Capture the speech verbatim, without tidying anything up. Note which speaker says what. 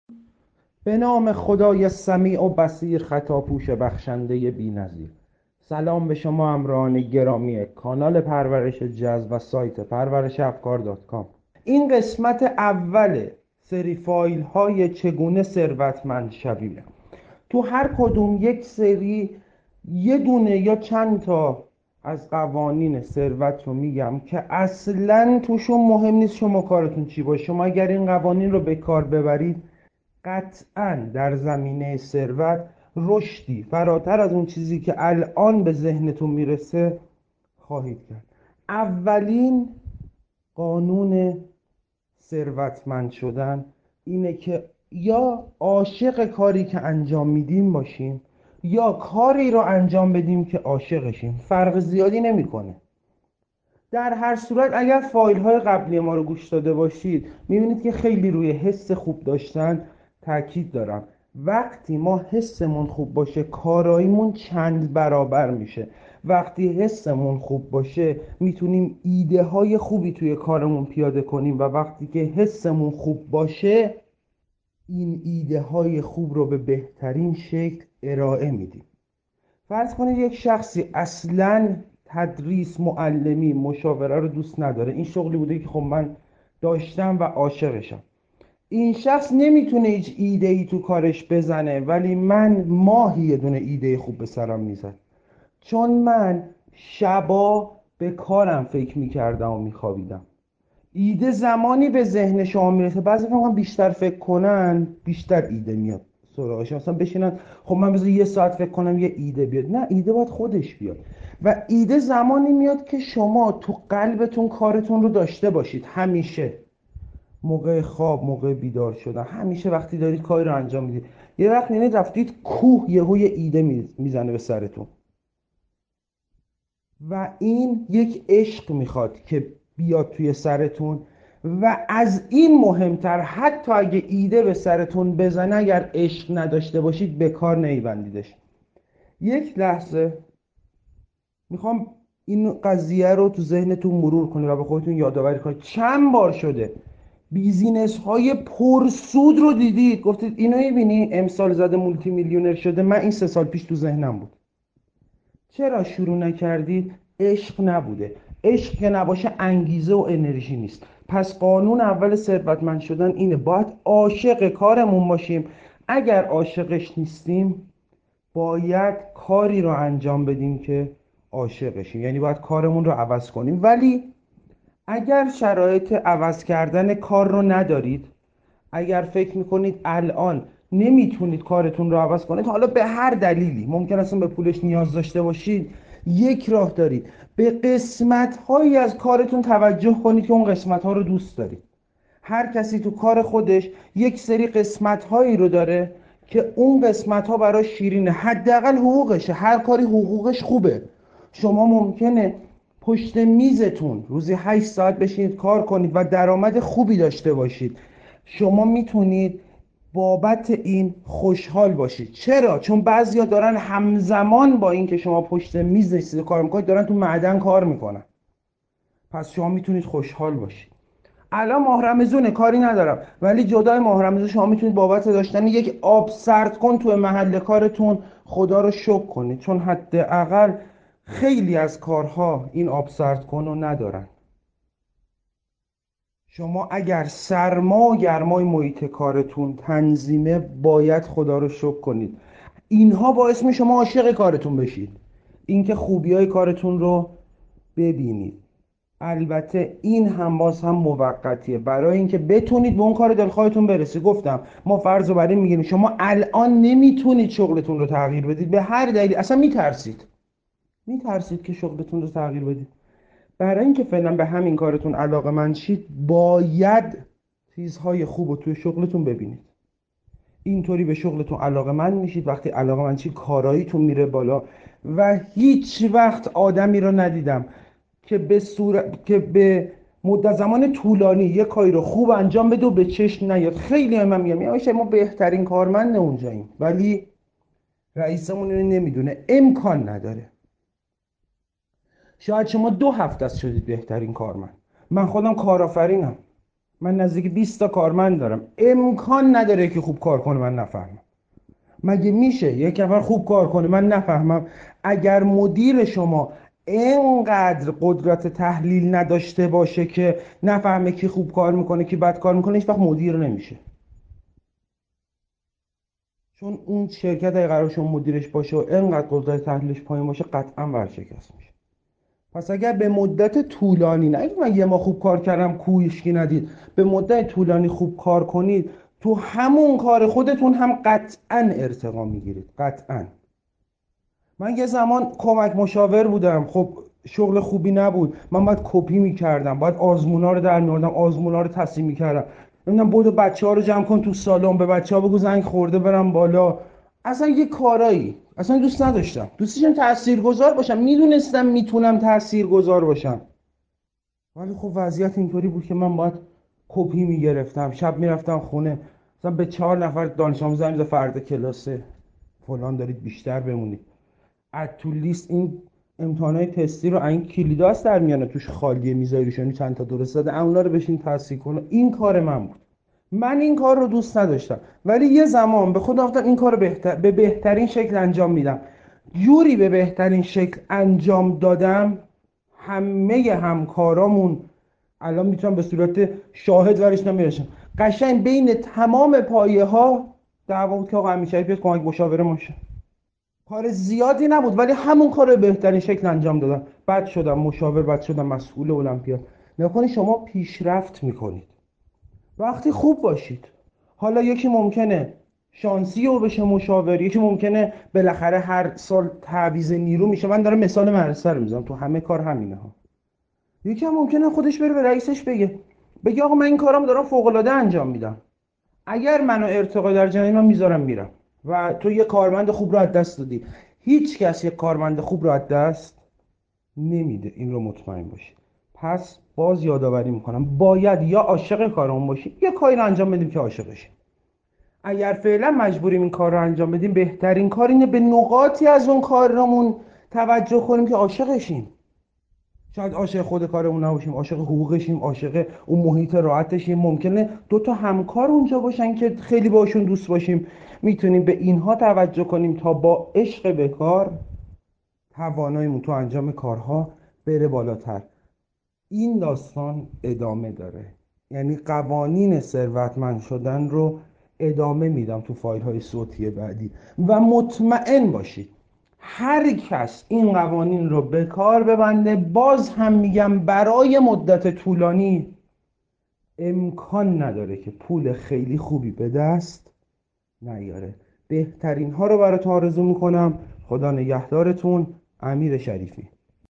Speaker 1: به نام خدای سمیع و بصیر، خطاپوش بخشنده بی‌نظیر. سلام به شما همراهان گرامی کانال پرورش جذب و سایت پرورش افکار دات کام. این قسمت اول سری فایل های چگونه ثروتمند شویم. تو هر کدوم یک سری یه دونه یا چند تا از قوانین ثروت رو میگم که اصلا توشون مهم نیست شما کارتون چی باشه. شما اگر این قوانین رو به کار ببرید، قطعا در زمینه ثروت رشدی فراتر از اون چیزی که الان به ذهنتون میرسه خواهید کرد. اولین قانون ثروتمند شدن اینه که یا عاشق کاری که انجام میدیم باشیم یا کاری رو انجام بدیم که عاشقشیم. فرق زیادی نمیکنه. در هر صورت اگر فایل های قبلی ما رو گوش داده باشید میبینید که خیلی روی حس خوب داشتن تاکید دارم. وقتی ما حسمون خوب باشه کاراییمون چند برابر میشه. وقتی حسمون خوب باشه میتونیم ایده های خوبی توی کارمون پیاده کنیم و وقتی که حسمون خوب باشه این ایده های خوب رو به بهترین شکل ارائه میدیم. فرض کنید یک شخصی اصلاً تدریس، معلمی، مشاوره رو دوست نداره. این شغلی بوده که خب من داشتم و عاشقشم. این شخص نمیتونه هیچ ایده ای تو کارش بزنه، ولی من ماهی یه دونه ایده خوب به سرم میزد، چون من شبا به کارم فکر میکردم و میخوابیدم. ایده زمانی به ذهن شما میرسه، بعضی فکر بیشتر فکر کنن بیشتر ایده میاد سراغش. مثلا بشینن خب من بذار یه ساعت فکر کنم یه ایده بیاد. نه، ایده باید خودش بیاد. و ایده زمانی میاد که شما تو قلبتون کارتون رو داشته باشید. همیشه موقع خواب، موقع بیدار شدن، همیشه وقتی دارید کاری رو انجام میدید. یه وقت یعنی رفتید کوه، یهو یه ایده میزنه به سرتون و این یک عشق میخواد که بیاد توی سرتون. و از این مهمتر، حتی اگه ایده به سرتون بزنه، اگر عشق نداشته باشید به کار نمیبندیدش. یک لحظه میخوام این قضیه رو تو ذهنتون مرور کنید و به خودتون یادآوری کنید. چند بار شده بیزینس های پرسود رو دیدید گفتید اینو میبینی امسال زده مولتی میلیونر شده، من این سه سال پیش تو ذهنم بود. چرا شروع نکردید؟ عشق نبوده. عشق که نباشه انگیزه و انرژی نیست. پس قانون اول ثروتمند شدن اینه، باید عاشق کارمون باشیم. اگر عاشقش نیستیم باید کاری رو انجام بدیم که عاشقشیم، یعنی باید کارمون رو عوض کنیم. ولی اگر شرایط عوض کردن کار رو ندارید، اگر فکر میکنید الان نمیتونید کارتون رو عوض کنید، حالا به هر دلیلی ممکن است به پولش نیاز داشته باشید، یک راه دارید: به قسمت هایی از کارتون توجه کنید که اون قسمت ها رو دوست دارید. هر کسی تو کار خودش یک سری قسمت هایی رو داره که اون قسمت ها براش شیرینه، حداقل حقوقشه. هر کاری حقوقش خوبه. شما ممکنه پشت میزتون روزی هشت ساعت بشینید کار کنید و درآمد خوبی داشته باشید. شما میتونید بابت این خوشحال باشید. چرا؟ چون بعضیا دارن همزمان با این که شما پشت میز نشستید کار میکنید دارن تو معدن کار میکنن. پس شما میتونید خوشحال باشید. الان ماه رمضونه، کاری ندارم، ولی جدای ماه رمضان شما میتونید بابت داشتن یک آب سرد کن تو محل کارتون خدا رو شکر کنید، چون حداقل خیلی از کارها این آب سرد کن رو ندارن. شما اگر سرما و گرمای محیط کارتون تنظیمه باید خدا رو شکر کنید. اینها باعث می شما عاشق کارتون بشید، اینکه خوبی های کارتون رو ببینید. البته این هم باز هم موقتیه برای اینکه بتونید به اون کار دلخواهتون برسید. گفتم ما فرض رو برای میگیریم شما الان نمیتونید شغلتون رو تغییر بدید به هر دلیلی، اصلا میترسید میترسید که شغلتون رو تغییر بدید. برای اینکه فعلا به همین کارتون علاقه‌مند شید باید چیزهای خوب رو توی شغلتون ببینید. اینطوری به شغلتون علاقه‌مند میشید. وقتی علاقه‌مند شید کاراییتون میره بالا. و هیچ وقت آدمی رو ندیدم که به صورت که به مدت زمان طولانی یک کاری رو خوب انجام بده و به چشم نیاد. خیلی هم میگم میشه ما بهترین کارمند اونجاییم، ولی رئیسمون اینو نمیدونه، امکان نداره. شاید شما دو هفته است شدید بهترین کارمند. من خودم کارآفرینم، من نزدیک بیست تا کارمند دارم، امکان نداره که خوب کار کنه من نفهمم. مگه میشه یک نفر خوب کار کنه من نفهمم؟ اگر مدیر شما اینقدر قدرت تحلیل نداشته باشه که نفهمه کی خوب کار میکنه کی بد کار میکنه، هیچ وقت مدیر نمیشه. چون اون شرکت اگه قرار شما مدیرش باشه و اینقدر قدرت تحلیلش پایین باشه قطعا ورشکست میشه. پس اگر به مدت طولانی، نه اگه من یه ما خوب کار کردم کویشکی ندید، به مدت طولانی خوب کار کنید، تو همون کار خودتون هم قطعا ارتقا میگیرید. قطعا. من یه زمان کمک مشاور بودم، خب شغل خوبی نبود، من باید کپی میکردم، باید آزمونا رو در میاردم، آزمونا رو تصحیح میکردم، نمیدونم بودو بچه ها رو جمع کن تو سالن، به بچه ها بگو زنگ خورده برم بالا. اصلا یه کارایی اصلا دوست نداشتم، دوست داشتم تاثیرگذار باشم، میدونستم میتونم تاثیرگذار باشم، ولی خب وضعیت اینطوری بود که من باید کپی میگرفتم، شب میرفتم خونه مثلا به چهار نفر دانش آموز زنگ می‌زدم فردا کلاسه فلان دارید بیشتر بمونید. از تو لیست این امتحانات تستی رو این کلیدا هست در میانه توش خالیه میذاری روش، یعنی چند تا درست داده اونا رو بشین تصحیح کن. این کار من بود، من این کار رو دوست نداشتم، ولی یه زمان به خود گفتم این کار رو بهتر به بهترین شکل انجام میدم. جوری به بهترین شکل انجام دادم همه همکارامون الان میتونم به صورت شاهد ورش نمیرشم، قشنگ بین تمام پایه ها دعوا بود که آقا امیرشریف بیاد کمک مشاوره ماشه. کار زیادی نبود ولی همون کار رو به بهترین شکل انجام دادم، بعد شدم مشاور، بعد شدم مسئول المپیاد. نکنی شما پیشرفت میکنید وقتی خوب باشید. حالا یکی ممکنه شانسی رو بشه مشاور، یکی ممکنه بالاخره هر سال تعویض نیرو میشه، من دارم مثال مدرسه رو میزنم، تو همه کار همینه ها. یکی هم ممکنه خودش بره به رئیسش بگه بگه آقا من این کارام دارم فوق العاده انجام میدم، اگر منو ارتقا در جنین من میذارم میرم، و تو یه کارمند خوب رو از دست دادی. هیچ کس یه کارمند خوب رو از دست نمیده، این رو مطمئن باشی. پس باز یادآوری میکنم باید یا عاشق کارمون باشیم یا کاری رو انجام بدیم که عاشقشیم. اگر فعلا مجبوریم این کار رو انجام بدیم، بهترین کار اینه به نقاطی از اون کارمون توجه کنیم که عاشقشیم. شاید عاشق خود کارمون نباشیم، عاشق حقوقشیم، عاشق اون محیط راحتشیم، ممکنه دو تا همکار اونجا باشن که خیلی باشون دوست باشیم، میتونیم به اینها توجه کنیم تا با عشق به کار تواناییمون تو انجام کارها بره بالاتر. این داستان ادامه داره، یعنی قوانین ثروتمند شدن رو ادامه میدم تو فایل های صوتی بعدی، و مطمئن باشید هر کس این قوانین رو به کار ببنده، باز هم میگم برای مدت طولانی امکان نداره که پول خیلی خوبی به دست نیاره. بهترین ها رو براتون آرزو میکنم. خدا نگهدارتون. امیر شریفی.